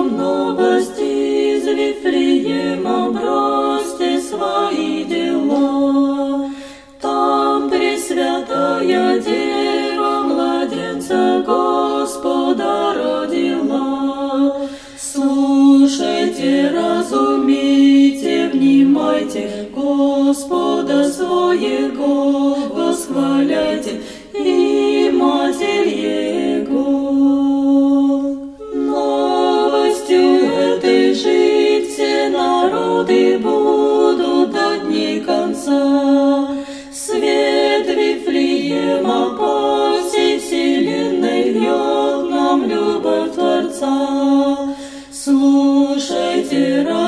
вам новость из Вифлеема, бросьте свои дела. Там Пресвятая Дева младенца Господа родила. Слушайте, разумейте, внимайте, Господа своего восхваляйте и Матерь Его. Новостью этой жить все народы будут до дней конца. Свет Вифлеема по всей вселенной льет нам любовь Творца. Слушайте,